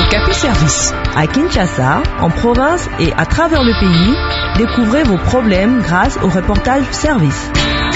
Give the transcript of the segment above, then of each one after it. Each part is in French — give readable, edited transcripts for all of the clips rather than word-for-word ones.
Okapi Service. À Kinshasa, en province et à travers le pays, découvrez vos problèmes grâce au reportage service.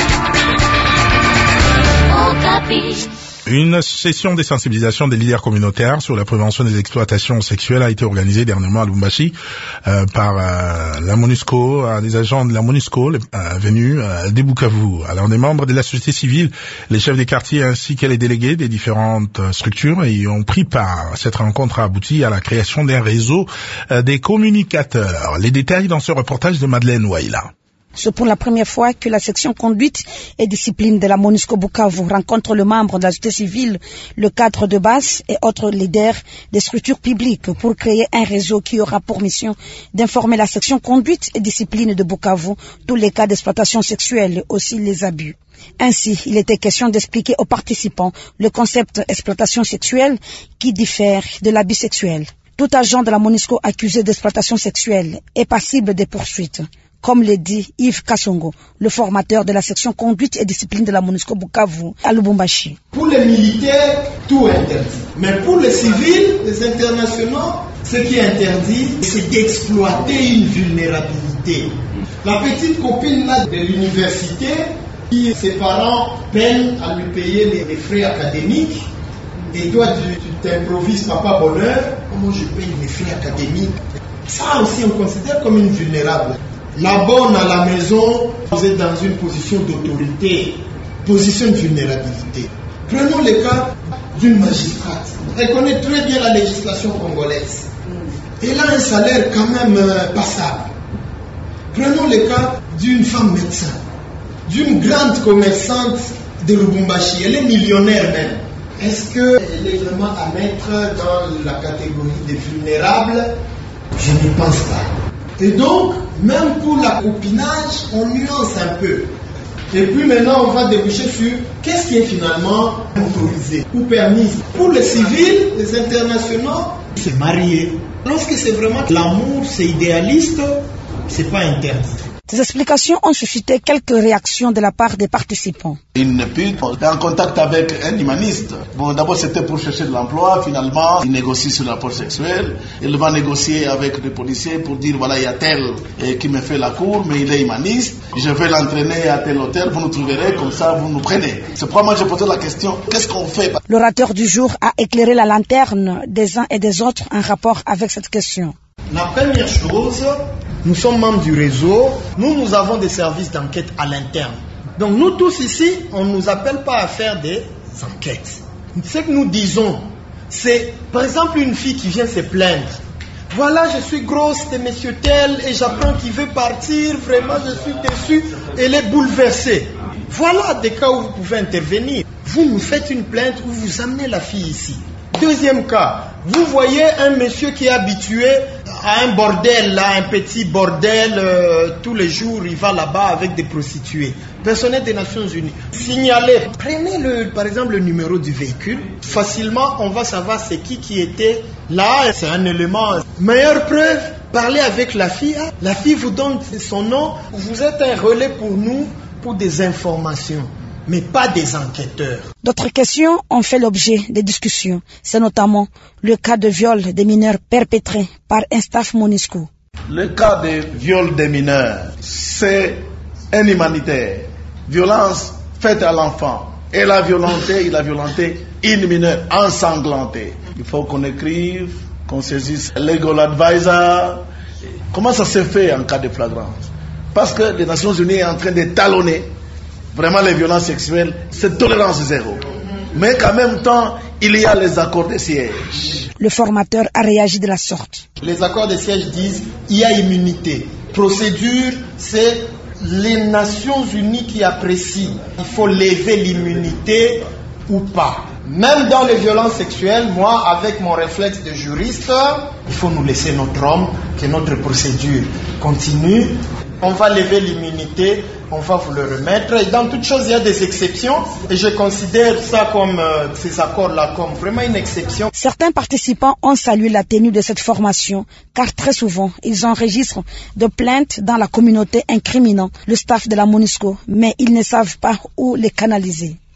Okapi. Une session de sensibilisation des leaders communautaires sur la prévention des exploitations sexuelles a été organisée dernièrement à Lubumbashi par la MONUSCO, des agents de la MONUSCO venus de Bukavu. Alors, des membres de la société civile, les chefs des quartiers ainsi que les délégués des différentes structures y ont pris part. Cette rencontre a abouti à la création d'un réseau des communicateurs. Les détails dans ce reportage de Madeleine Waila. C'est pour la première fois que la section conduite et discipline de la MONUSCO Bukavu rencontre le membre de la société civile, le cadre de base et autres leaders des structures publiques pour créer un réseau qui aura pour mission d'informer la section conduite et discipline de Bukavu tous les cas d'exploitation sexuelle, aussi les abus. Ainsi, il était question d'expliquer aux participants le concept exploitation sexuelle qui diffère de l'abus sexuel. Tout agent de la MONUSCO accusé d'exploitation sexuelle est passible des poursuites. Comme le dit Yves Kassongo, le formateur de la section conduite et discipline de la MONUSCO Bukavu à Lubumbashi. Pour les militaires, tout est interdit. Mais pour les civils, les internationaux, ce qui est interdit, c'est d'exploiter une vulnérabilité. La petite copine là de l'université, qui ses parents peinent à lui payer les frais académiques, et toi tu t'improvises papa bonheur, comment je paye mes frais académiques? Ça aussi on considère comme une vulnérable. La bonne à la maison, vous êtes dans une position d'autorité, position de vulnérabilité. Prenons le cas d'une magistrate. Elle connaît très bien la législation congolaise. Elle a un salaire quand même passable. Prenons le cas d'une femme médecin, d'une grande commerçante de Lubumbashi. Elle est millionnaire même. Est-ce qu'elle est vraiment à mettre dans la catégorie des vulnérables? Je ne pense pas. Et donc, même pour la copinage, on nuance un peu. Et puis maintenant, on va déboucher sur qu'est-ce qui est finalement autorisé ou permis. Pour les civils, les internationaux, c'est marié. Lorsque c'est vraiment l'amour, c'est idéaliste, c'est pas interdit. Ces explications ont suscité quelques réactions de la part des participants. Il n'est plus en contact avec un humaniste. Bon, d'abord c'était pour chercher de l'emploi, finalement il négocie sur le rapport sexuel. Il va négocier avec les policiers pour dire voilà il y a tel qui me fait la cour, mais il est humaniste. Je vais l'entraîner à tel hôtel, vous nous trouverez, comme ça vous nous prenez. C'est pourquoi moi j'ai posé la question, qu'est-ce qu'on fait? L'orateur du jour a éclairé la lanterne des uns et des autres en rapport avec cette question. La première chose, nous sommes membres du réseau, nous avons des services d'enquête à l'interne. Donc nous tous ici, on ne nous appelle pas à faire des enquêtes. Ce que nous disons, c'est par exemple une fille qui vient se plaindre. Voilà, je suis grosse de monsieur tel et j'apprends qu'il veut partir, vraiment je suis déçu, elle est bouleversée. Voilà des cas où vous pouvez intervenir. Vous nous faites une plainte ou vous amenez la fille ici. Deuxième cas, vous voyez un monsieur qui est habitué à un bordel, là, un petit bordel, tous les jours il va là-bas avec des prostituées. Personnel des Nations Unies, signalez, prenez par exemple le numéro du véhicule, facilement on va savoir c'est qui était là, c'est un élément. Meilleure preuve, parlez avec la fille vous donne son nom, vous êtes un relais pour nous, pour des informations. Mais pas des enquêteurs. D'autres questions ont fait l'objet des discussions. C'est notamment le cas de viol des mineurs perpétrés par un staff MONUSCO. Le cas de viol des mineurs, c'est inhumanitaire. Violence faite à l'enfant. Il a violenté une mineure ensanglantée. Il faut qu'on écrive, qu'on saisisse legal advisor. Comment ça se fait en cas de flagrance? Parce que les Nations Unies sont en train de talonner vraiment les violences sexuelles, c'est tolérance zéro. Mais qu'en même temps, il y a les accords de siège. Le formateur a réagi de la sorte. Les accords de siège disent il y a immunité. Procédure, c'est les Nations Unies qui apprécient. Il faut lever l'immunité ou pas. Même dans les violences sexuelles, moi, avec mon réflexe de juriste, il faut nous laisser notre homme, que notre procédure continue. On va lever l'immunité, on va vous le remettre. Et dans toute chose, il y a des exceptions. Et je considère ça comme ces accords-là comme vraiment une exception. Certains participants ont salué la tenue de cette formation, car très souvent, ils enregistrent de plaintes dans la communauté incriminant le staff de la MONUSCO, mais ils ne savent pas où les canaliser.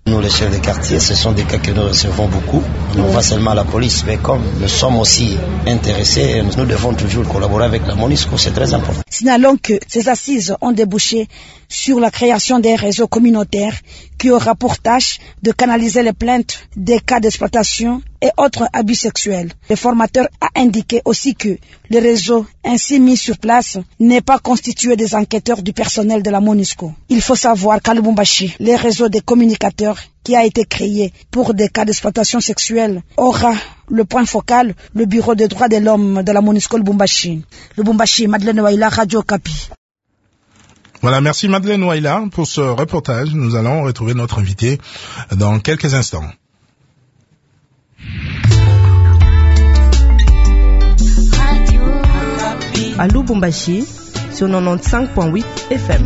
Nous, les chefs de quartier, ce sont des cas que nous recevons beaucoup. On va seulement à la police, mais comme nous sommes aussi intéressés, nous devons toujours collaborer avec la MONUSCO, c'est très important. Signalons que ces assises ont débouché sur la création d'un réseau communautaire qui aura pour tâche de canaliser les plaintes des cas d'exploitation et autres abus sexuels. Le formateur a indiqué aussi que le réseau ainsi mis sur place n'est pas constitué des enquêteurs du personnel de la MONUSCO. Il faut savoir qu'à Lubumbashi, le réseau des communicateurs qui a été créé pour des cas d'exploitation sexuelle aura le point focal, le bureau des droits de l'homme de la MONUSCO Lubumbashi. Lubumbashi, Madeleine Waila, Radio Okapi. Voilà, merci Madeleine Waila pour ce reportage. Nous allons retrouver notre invité dans quelques instants. À Lubumbashi, sur 95.8 FM.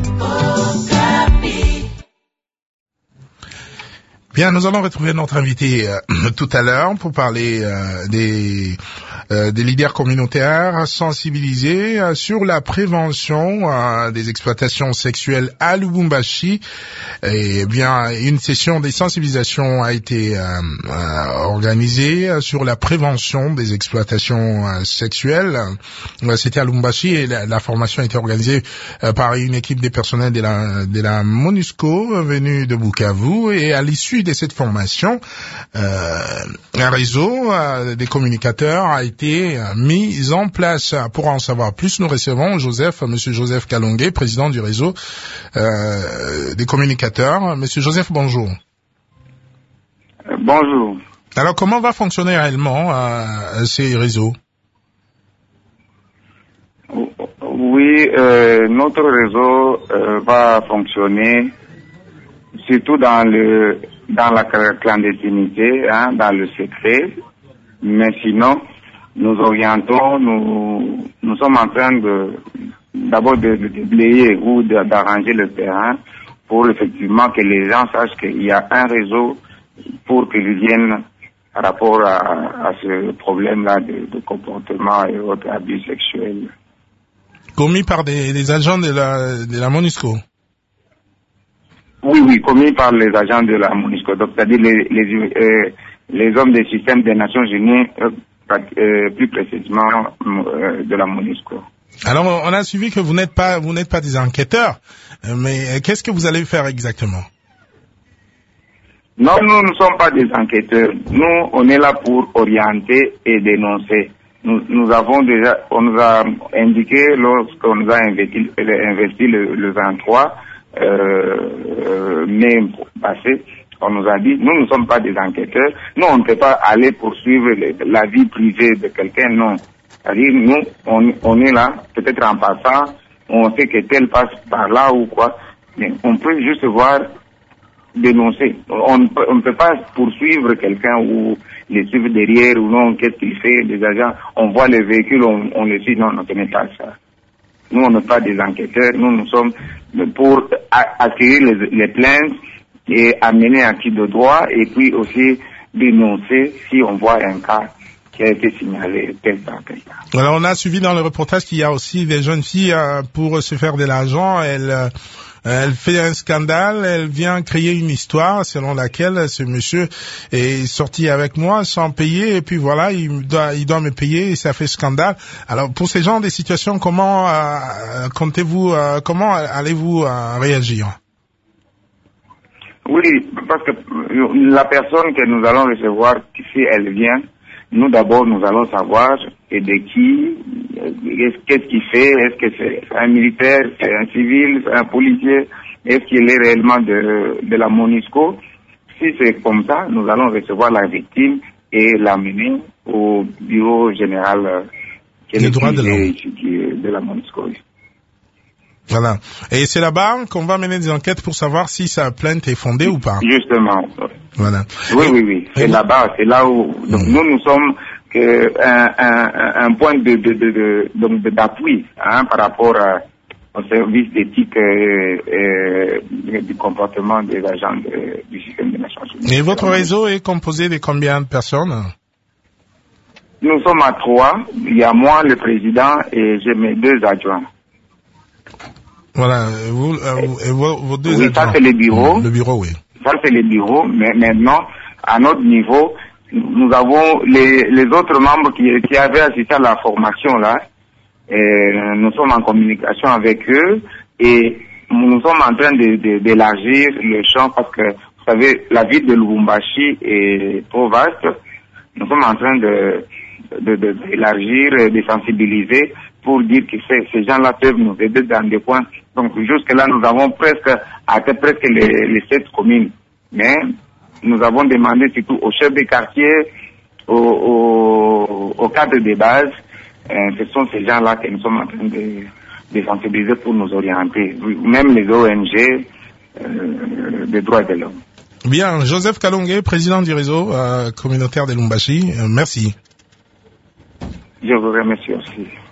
Bien, nous allons retrouver notre invité tout à l'heure pour parler des leaders communautaires sensibilisés sur la prévention des exploitations sexuelles à Lubumbashi. Et bien, une session des sensibilisations a été organisée sur la prévention des exploitations sexuelles. C'était à Lubumbashi et la formation a été organisée par une équipe des personnels de la MONUSCO venue de Bukavu. Et à l'issue de cette formation, un réseau des communicateurs a été mis en place. Pour en savoir plus, nous recevons Monsieur Joseph Kalonge, président du réseau des communicateurs. Monsieur Joseph, bonjour. Bonjour. Alors, comment va fonctionner réellement ces réseaux? Oui, notre réseau va fonctionner surtout dans la clandestinité, dans le secret, mais sinon, nous orientons, nous sommes en train d'abord de déblayer ou d'arranger le terrain pour effectivement que les gens sachent qu'il y a un réseau pour qu'ils viennent par rapport à ce problème-là de comportement et autres abus sexuels. Commis par des agents de la MONUSCO? Oui, commis par les agents de la MONUSCO, donc c'est-à-dire les hommes des systèmes des Nations Unies, plus précisément de la MONUSCO. Alors, on a suivi que vous n'êtes pas des enquêteurs, mais qu'est-ce que vous allez faire exactement? Non, nous ne sommes pas des enquêteurs. Nous, on est là pour orienter et dénoncer. On nous a indiqué lorsqu'on nous a investi le 23 mai passé, on nous a dit, nous ne sommes pas des enquêteurs, nous on ne peut pas aller poursuivre la vie privée de quelqu'un, non. C'est-à-dire, nous, on est là, peut-être en passant, on sait que tel passe par là ou quoi, mais on peut juste voir, dénoncer. On ne peut pas poursuivre quelqu'un ou les suivre derrière ou non, qu'est-ce qu'il fait, les agents, on voit les véhicules, on le dit, non, ce n'est pas ça. Nous, on n'est pas des enquêteurs, nous sommes pour accueillir les plaintes et amener un acquis de droit et puis aussi dénoncer si on voit un cas qui a été signalé tel cas. Alors, on a suivi dans le reportage qu'il y a aussi des jeunes filles pour se faire de l'argent. Elle fait un scandale, elle vient créer une histoire selon laquelle ce monsieur est sorti avec moi sans payer et puis voilà, il doit me payer et ça fait scandale. Alors pour ces genres de situations, comment allez-vous réagir? Oui, parce que la personne que nous allons recevoir, si elle vient, nous d'abord nous allons savoir et de qui, qu'est-ce qu'il fait, est-ce que c'est un militaire, c'est un civil, c'est un policier, est-ce qu'il est réellement de la MONUSCO. Si c'est comme ça, nous allons recevoir la victime et l'amener au bureau général de la MONUSCO. Voilà. Et c'est là-bas qu'on va mener des enquêtes pour savoir si sa plainte est fondée ou pas. Justement. Voilà. Oui. C'est là-bas, c'est là où donc nous sommes un point d'appui par rapport au service d'éthique du comportement des agents du système des Nations Unies. Et votre réseau est composé de combien de personnes? Nous sommes à 3. Il y a moi, le président, et j'ai mes 2 adjoints. Voilà, vos 2 adjoints. Oui, ça c'est le bureau. Le bureau, oui. Ça, c'est les bureaux, mais maintenant, à notre niveau, nous avons les autres membres qui avaient assisté à la formation là. Et nous sommes en communication avec eux et nous sommes en train d'élargir le champ parce que, vous savez, la ville de Lubumbashi est trop vaste. Nous sommes en train d'élargir, de sensibiliser pour dire que ces gens-là peuvent nous aider dans des coins. Donc jusque-là, nous avons atteint presque les 7 communes. Mais nous avons demandé surtout aux chefs de quartier, aux cadres de base, ce sont ces gens-là que nous sommes en train de sensibiliser pour nous orienter. Même les ONG des droits de l'homme. Bien, Joseph Kalonge, président du réseau communautaire de Lubumbashi, merci. Je vous remercie aussi.